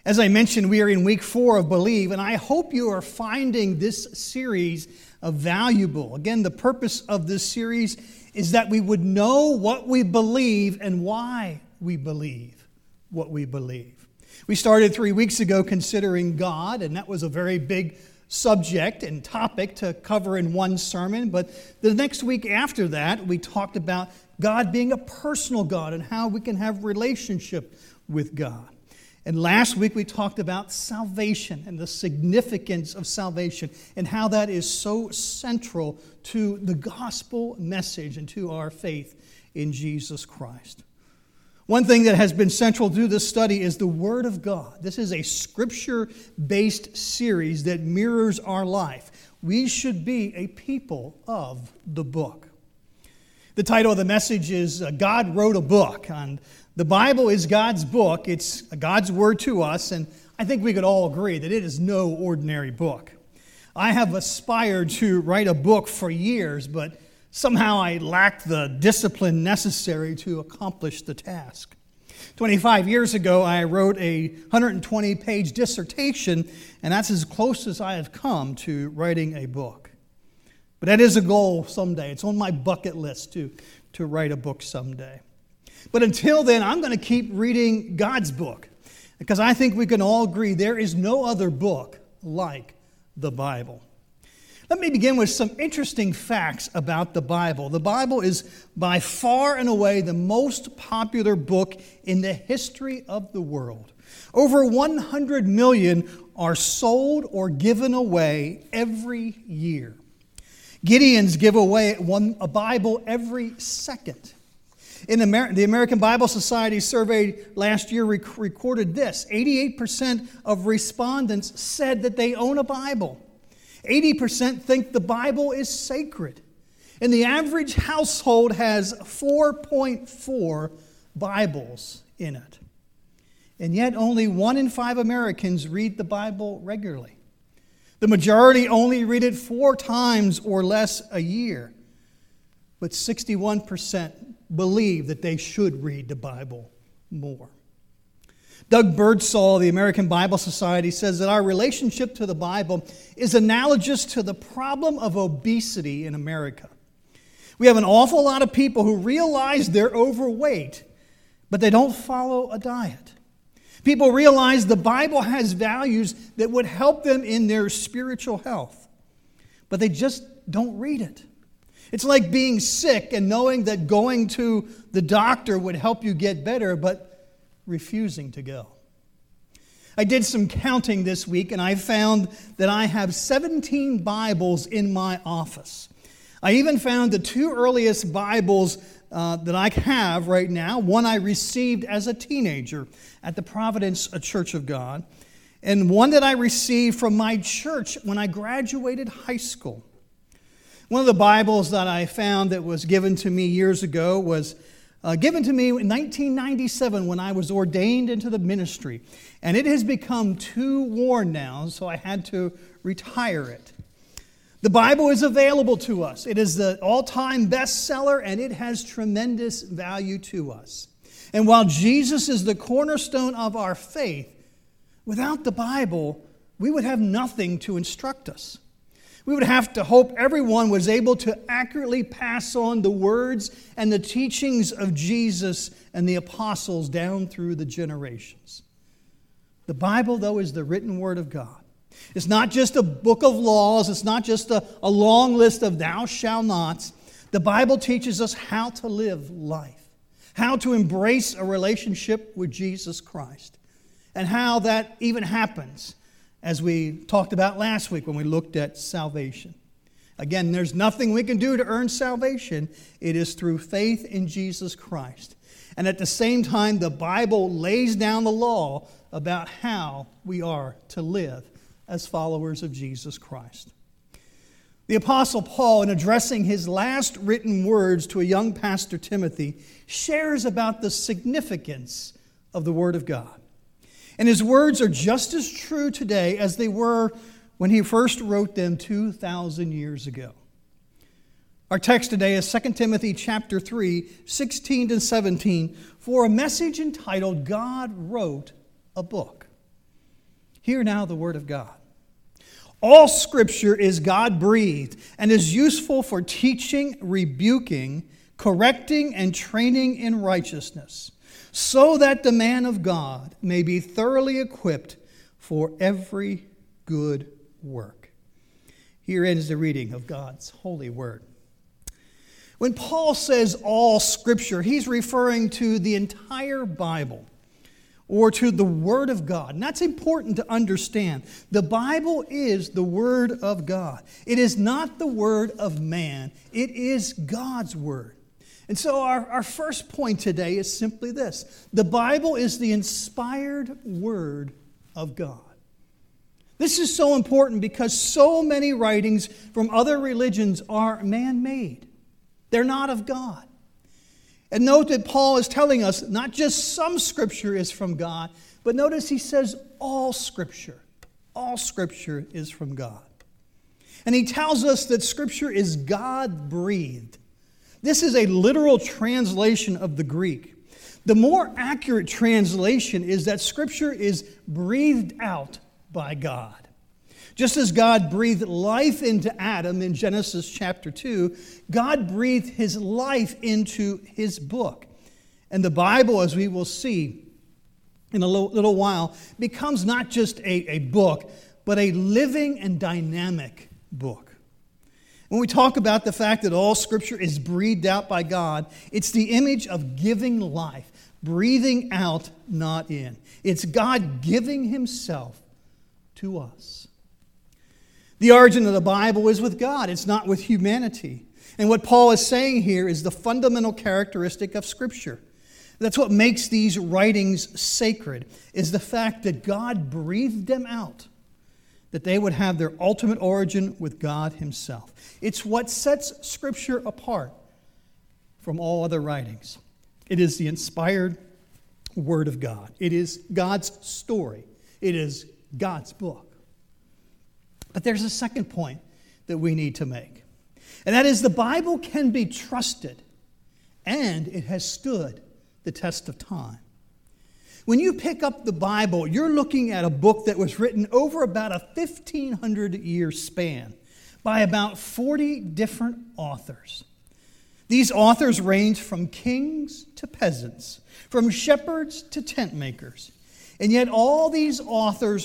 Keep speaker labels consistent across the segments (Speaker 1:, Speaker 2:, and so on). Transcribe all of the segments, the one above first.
Speaker 1: As I mentioned, we are in week 4 of Believe, and I hope you are finding this series valuable. Again, the purpose of this series is that we would know what we believe and why we believe what we believe. We started 3 weeks ago considering God, and that was a very big subject and topic to cover in one sermon. But the next week after that, we talked about God being a personal God and how we can have relationship with God. And last week we talked about salvation and the significance of salvation and how that is so central to the gospel message and to our faith in Jesus Christ. One thing that has been central to this study is the Word of God. This is a scripture-based series that mirrors our life. We should be a people of the book. The title of the message is God Wrote a Book. And the Bible is God's book. It's God's word to us, and I think we could all agree that it is no ordinary book. I have aspired to write a book for years, but somehow I lacked the discipline necessary to accomplish the task. 25 years ago, I wrote a 120-page dissertation, and that's as close as I have come to writing a book. But that is a goal someday. It's on my bucket list to write a book someday. But until then, I'm going to keep reading God's book, because I think we can all agree there is no other book like the Bible. Let me begin with some interesting facts about the Bible. The Bible is by far and away the most popular book in the history of the world. Over 100 million are sold or given away every year. Gideons give away a Bible every second. The American Bible Society survey last year recorded this. 88% of respondents said that they own a Bible. 80% think the Bible is sacred. And the average household has 4.4 Bibles in it. And yet only 1 in 5 Americans read the Bible regularly. The majority only read it 4 times or less a year. But 61% believe that they should read the Bible more. Doug Birdsall, the American Bible Society, says that our relationship to the Bible is analogous to the problem of obesity in America. We have an awful lot of people who realize they're overweight, but they don't follow a diet. People realize the Bible has values that would help them in their spiritual health, but they just don't read it. It's like being sick and knowing that going to the doctor would help you get better, but refusing to go. I did some counting this week, and I found that I have 17 Bibles in my office. I even found the 2 earliest Bibles that I have right now. One I received as a teenager at the Providence Church of God, and one that I received from my church when I graduated high school. One of the Bibles that I found that was given to me years ago was given to me in 1997 when I was ordained into the ministry. And it has become too worn now, so I had to retire it. The Bible is available to us. It is the all-time bestseller, and it has tremendous value to us. And while Jesus is the cornerstone of our faith, without the Bible, we would have nothing to instruct us. We would have to hope everyone was able to accurately pass on the words and the teachings of Jesus and the apostles down through the generations. The Bible, though, is the written word of God. It's not just a book of laws. It's not just a long list of thou shalt nots. The Bible teaches us how to live life, how to embrace a relationship with Jesus Christ, and how that even happens, as we talked about last week when we looked at salvation. Again, there's nothing we can do to earn salvation. It is through faith in Jesus Christ. And at the same time, the Bible lays down the law about how we are to live as followers of Jesus Christ. The Apostle Paul, in addressing his last written words to a young pastor, Timothy, shares about the significance of the Word of God. And his words are just as true today as they were when he first wrote them 2,000 years ago. Our text today is 2 Timothy chapter 3, 16 and 17, for a message entitled, God Wrote a Book. Hear now the word of God. All Scripture is God-breathed and is useful for teaching, rebuking, correcting, and training in righteousness, so that the man of God may be thoroughly equipped for every good work. Here ends the reading of God's holy word. When Paul says all Scripture, he's referring to the entire Bible, or to the Word of God. And that's important to understand. The Bible is the Word of God. It is not the Word of man. It is God's Word. And so our first point today is simply this. The Bible is the inspired Word of God. This is so important because so many writings from other religions are man-made. They're not of God. And note that Paul is telling us not just some Scripture is from God, but notice he says all Scripture. All Scripture is from God. And he tells us that Scripture is God-breathed. This is a literal translation of the Greek. The more accurate translation is that Scripture is breathed out by God. Just as God breathed life into Adam in Genesis chapter 2, God breathed His life into His book. And the Bible, as we will see in a little while, becomes not just a book, but a living and dynamic book. When we talk about the fact that all Scripture is breathed out by God, it's the image of giving life, breathing out, not in. It's God giving Himself to us. The origin of the Bible is with God. It's not with humanity. And what Paul is saying here is the fundamental characteristic of Scripture. That's what makes these writings sacred, is the fact that God breathed them out, that they would have their ultimate origin with God Himself. It's what sets Scripture apart from all other writings. It is the inspired Word of God. It is God's story. It is God's book. But there's a second point that we need to make. And that is the Bible can be trusted, and it has stood the test of time. When you pick up the Bible, you're looking at a book that was written over about a 1,500-year span by about 40 different authors. These authors range from kings to peasants, from shepherds to tent makers. And yet all these authors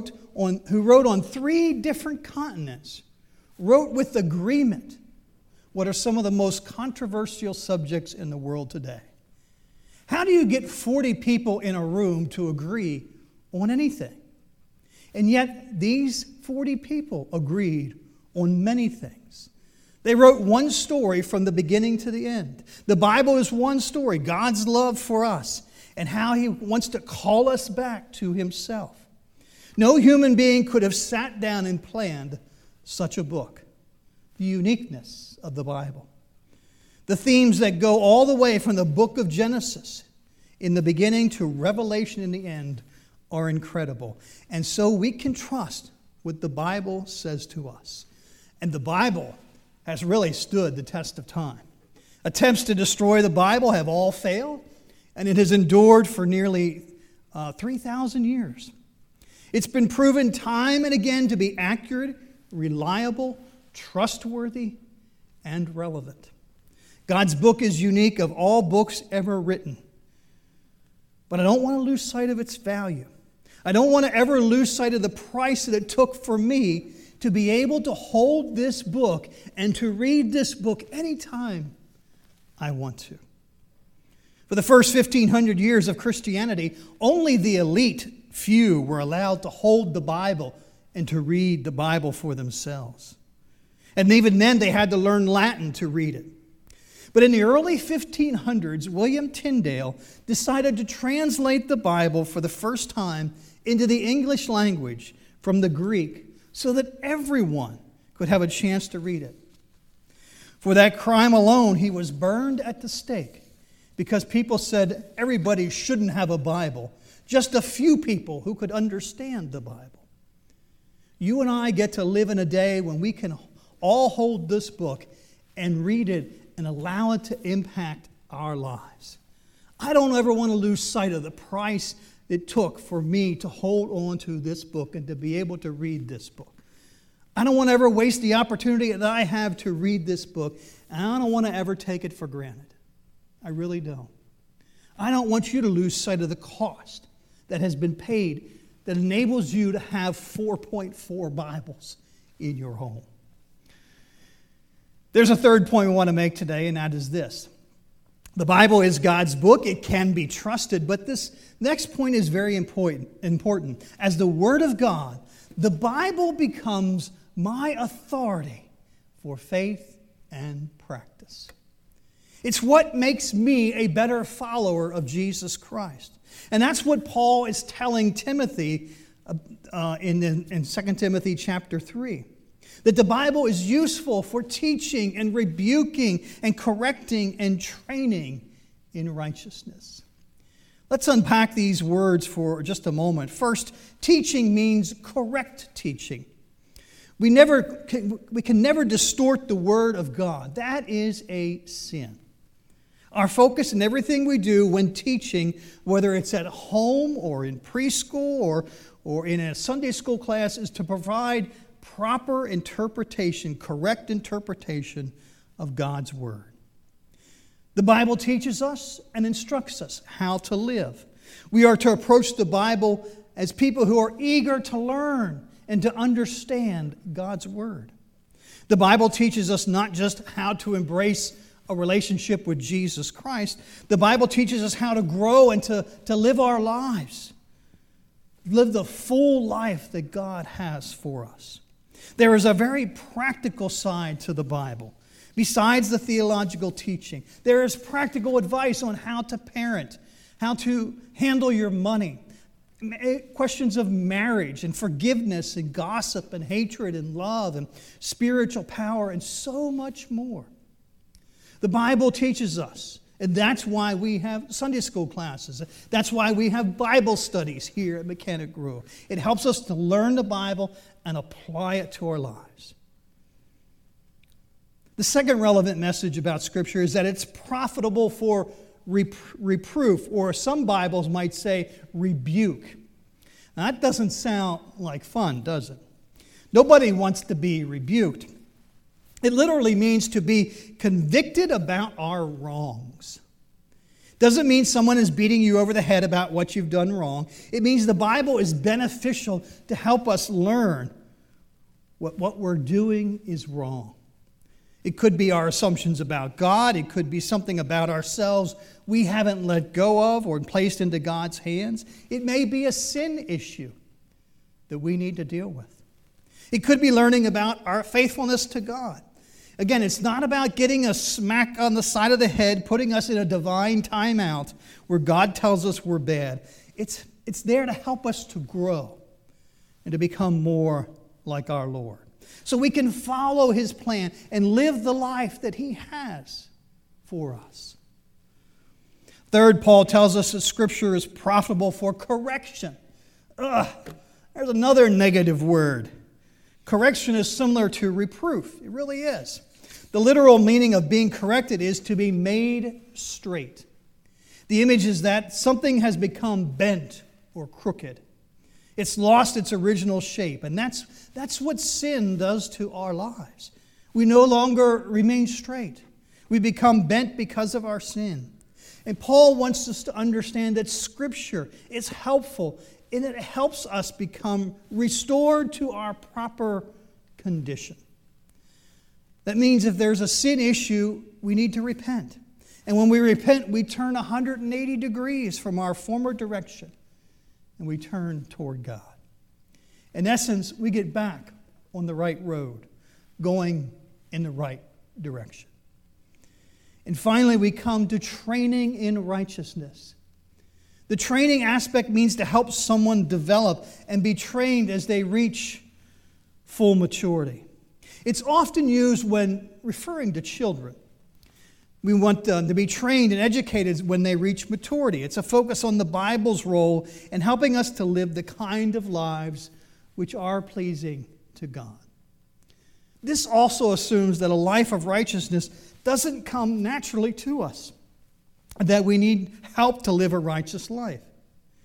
Speaker 1: who wrote on 3 different continents, wrote with agreement what are some of the most controversial subjects in the world today. How do you get 40 people in a room to agree on anything? And yet these 40 people agreed on many things. They wrote one story from the beginning to the end. The Bible is one story, God's love for us, and how He wants to call us back to Himself. No human being could have sat down and planned such a book. The uniqueness of the Bible. The themes that go all the way from the book of Genesis in the beginning to Revelation in the end are incredible. And so we can trust what the Bible says to us. And the Bible has really stood the test of time. Attempts to destroy the Bible have all failed, and it has endured for nearly 3,000 years. It's been proven time and again to be accurate, reliable, trustworthy, and relevant. God's book is unique of all books ever written. But I don't want to lose sight of its value. I don't want to ever lose sight of the price that it took for me to be able to hold this book and to read this book anytime I want to. For the first 1,500 years of Christianity, only the elite few were allowed to hold the Bible and to read the Bible for themselves. And even then, they had to learn Latin to read it. But in the early 1500s, William Tyndale decided to translate the Bible for the first time into the English language from the Greek so that everyone could have a chance to read it. For that crime alone, he was burned at the stake because people said everybody shouldn't have a Bible. Just a few people who could understand the Bible. You and I get to live in a day when we can all hold this book and read it and allow it to impact our lives. I don't ever want to lose sight of the price it took for me to hold on to this book and to be able to read this book. I don't want to ever waste the opportunity that I have to read this book, and I don't want to ever take it for granted. I really don't. I don't want you to lose sight of the cost that has been paid that enables you to have 4.4 Bibles in your home. There's a third point we want to make today, and that is this. The Bible is God's book. It can be trusted, but this next point is very important. As the Word of God, the Bible becomes my authority for faith and practice. It's what makes me a better follower of Jesus Christ. And that's what Paul is telling Timothy in 2 Timothy chapter 3. That the Bible is useful for teaching and rebuking and correcting and training in righteousness. Let's unpack these words for just a moment. First, teaching means correct teaching. We can never distort the Word of God. That is a sin. Our focus in everything we do when teaching, whether it's at home or in preschool or in a Sunday school class, is to provide proper interpretation, correct interpretation of God's Word. The Bible teaches us and instructs us how to live. We are to approach the Bible as people who are eager to learn and to understand God's Word. The Bible teaches us not just how to embrace a relationship with Jesus Christ. The Bible teaches us how to grow and to live our lives. Live the full life that God has for us. There is a very practical side to the Bible. Besides the theological teaching, there is practical advice on how to parent, how to handle your money, questions of marriage and forgiveness and gossip and hatred and love and spiritual power and so much more. The Bible teaches us, and that's why we have Sunday school classes. That's why we have Bible studies here at Mechanic Grove. It helps us to learn the Bible and apply it to our lives. The second relevant message about Scripture is that it's profitable for reproof, or some Bibles might say rebuke. Now, that doesn't sound like fun, does it? Nobody wants to be rebuked. It literally means to be convicted about our wrongs. Doesn't mean someone is beating you over the head about what you've done wrong. It means the Bible is beneficial to help us learn what we're doing is wrong. It could be our assumptions about God. It could be something about ourselves we haven't let go of or placed into God's hands. It may be a sin issue that we need to deal with. It could be learning about our faithfulness to God. Again, it's not about getting a smack on the side of the head, putting us in a divine timeout where God tells us we're bad. It's there to help us to grow and to become more like our Lord, so we can follow His plan and live the life that He has for us. Third, Paul tells us that Scripture is profitable for correction. There's another negative word. Correction is similar to reproof. It really is. The literal meaning of being corrected is to be made straight. The image is that something has become bent or crooked. It's lost its original shape, and that's what sin does to our lives. We no longer remain straight. We become bent because of our sin. And Paul wants us to understand that Scripture is helpful and it helps us become restored to our proper condition. That means if there's a sin issue, we need to repent. And when we repent, we turn 180 degrees from our former direction and we turn toward God. In essence, we get back on the right road, going in the right direction. And finally, we come to training in righteousness. The training aspect means to help someone develop and be trained as they reach full maturity. It's often used when referring to children. We want them to be trained and educated when they reach maturity. It's a focus on the Bible's role in helping us to live the kind of lives which are pleasing to God. This also assumes that a life of righteousness doesn't come naturally to us, that we need help to live a righteous life.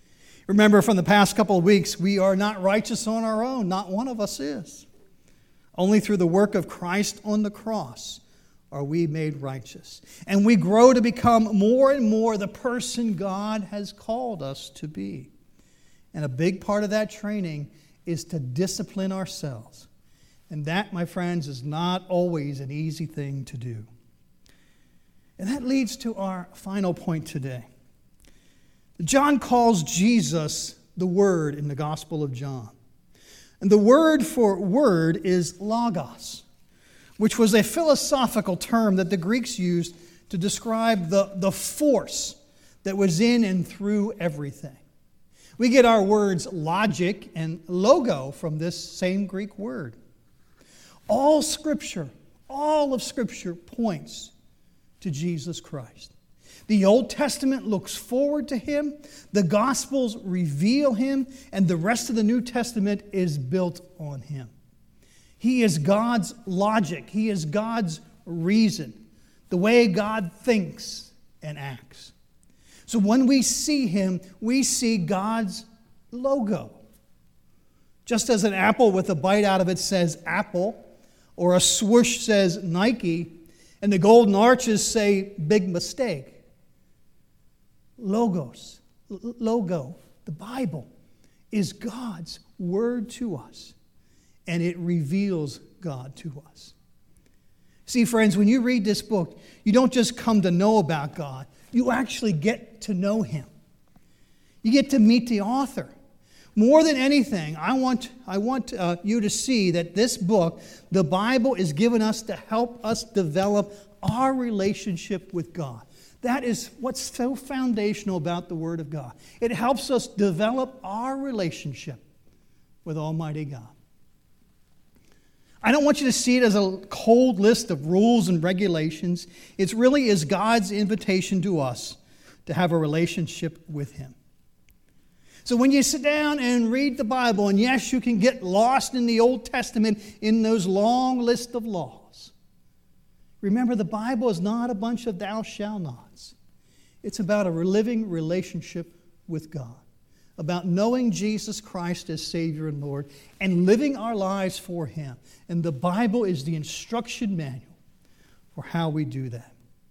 Speaker 1: Remember from the past couple of weeks, we are not righteous on our own. Not one of us is. Only through the work of Christ on the cross are we made righteous. And we grow to become more and more the person God has called us to be. And a big part of that training is to discipline ourselves. And that, my friends, is not always an easy thing to do. And that leads to our final point today. John calls Jesus the Word in the Gospel of John. And the word for word is logos, which was a philosophical term that the Greeks used to describe the force that was in and through everything. We get our words logic and logo from this same Greek word. All of Scripture points to Jesus Christ. The Old Testament looks forward to Him, the Gospels reveal Him, and the rest of the New Testament is built on Him. He is God's logic. He is God's reason, the way God thinks and acts. So when we see Him, we see God's logo. Just as an apple with a bite out of it says Apple, or a swoosh says Nike, and the golden arches say big mistake. Logo, the Bible, is God's word to us, and it reveals God to us. See, friends, when you read this book, you don't just come to know about God, you actually get to know Him. You get to meet the author. More than anything, I want you to see that this book, the Bible, is given us to help us develop our relationship with God. That is what's so foundational about the Word of God. It helps us develop our relationship with Almighty God. I don't want you to see it as a cold list of rules and regulations. It really is God's invitation to us to have a relationship with Him. So when you sit down and read the Bible, and yes, you can get lost in the Old Testament in those long lists of laws. Remember, the Bible is not a bunch of thou shalt nots. It's about a living relationship with God, about knowing Jesus Christ as Savior and Lord, and living our lives for Him. And the Bible is the instruction manual for how we do that.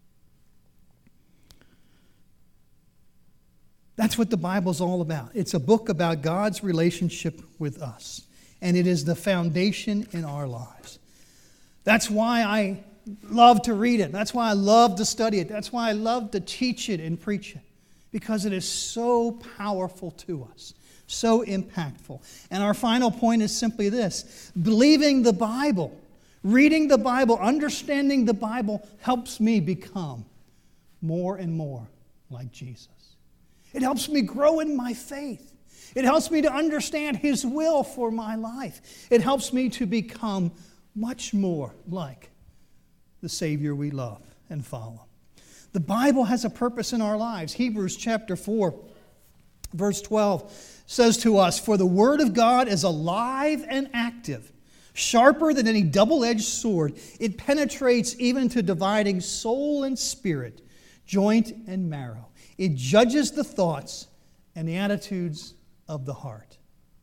Speaker 1: That's what the Bible's all about. It's a book about God's relationship with us, and it is the foundation in our lives. That's why I love to read it. That's why I love to study it. That's why I love to teach it and preach it, because it is so powerful to us, so impactful. And our final point is simply this: believing the Bible, reading the Bible, understanding the Bible helps me become more and more like Jesus. It helps me grow in my faith. It helps me to understand His will for my life. It helps me to become much more like the Savior we love and follow. The Bible has a purpose in our lives. Hebrews chapter 4, verse 12 says to us, "For the Word of God is alive and active, sharper than any double-edged sword. It penetrates even to dividing soul and spirit, joint and marrow. It judges the thoughts and the attitudes of the heart."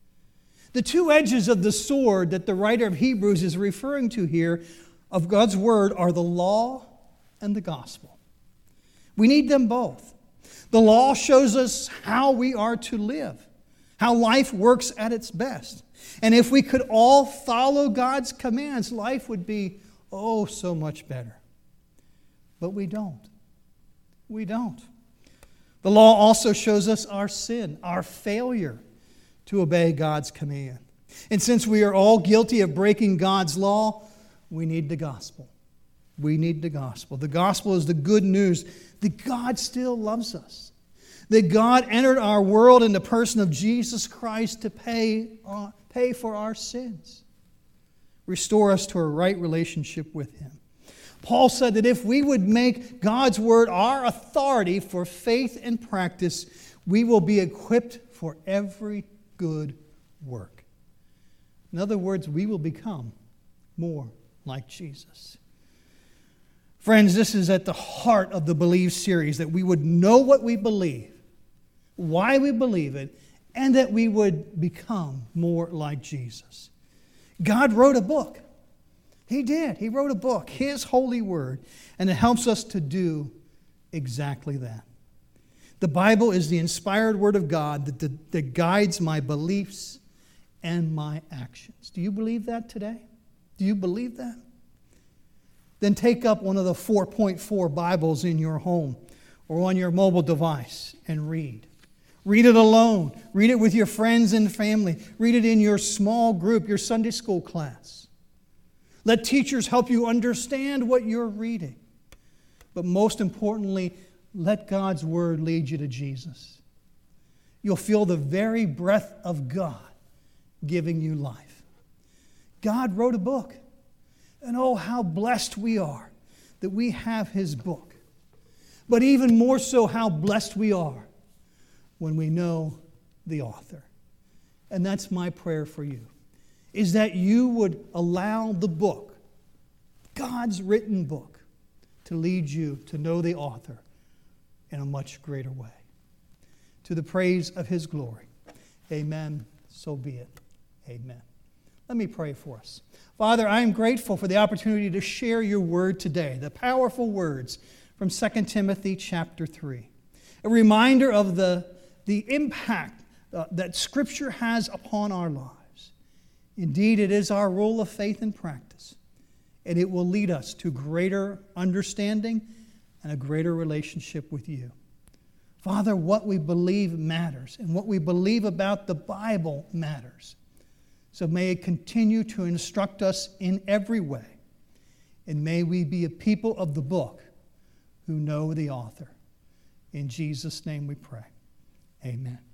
Speaker 1: The two edges of the sword that the writer of Hebrews is referring to here of God's Word are the law and the gospel. We need them both. The law shows us how we are to live, how life works at its best. And if we could all follow God's commands, life would be, oh, so much better. But we don't. We don't. The law also shows us our sin, our failure to obey God's command. And since we are all guilty of breaking God's law, we need the gospel. We need the gospel. The gospel is the good news that God still loves us, that God entered our world in the person of Jesus Christ to pay for our sins, restore us to a right relationship with Him. Paul said that if we would make God's Word our authority for faith and practice, we will be equipped for every good work. In other words, we will become more like Jesus. Friends, this is at the heart of the Believe series, that we would know what we believe, why we believe it, and that we would become more like Jesus. God wrote a book. He did. He wrote a book, His holy word, and it helps us to do exactly that. The Bible is the inspired word of God that guides my beliefs and my actions. Do you believe that today? Do you believe that? Then take up one of the 4.4 Bibles in your home or on your mobile device and read. Read it alone. Read it with your friends and family. Read it in your small group, your Sunday school class. Let teachers help you understand what you're reading. But most importantly, let God's word lead you to Jesus. You'll feel the very breath of God giving you life. God wrote a book. And oh, how blessed we are that we have His book. But even more so, how blessed we are when we know the author. And that's my prayer for you, is that you would allow the book, God's written book, to lead you to know the author in a much greater way. To the praise of His glory. Amen. So be it. Amen. Let me pray for us. Father, I am grateful for the opportunity to share your word today, the powerful words from 2 Timothy chapter 3. A reminder of the impact that Scripture has upon our lives. Indeed, it is our rule of faith and practice, and it will lead us to greater understanding and a greater relationship with you. Father, what we believe matters, and what we believe about the Bible matters. So may it continue to instruct us in every way, and may we be a people of the book who know the author. In Jesus' name we pray. Amen.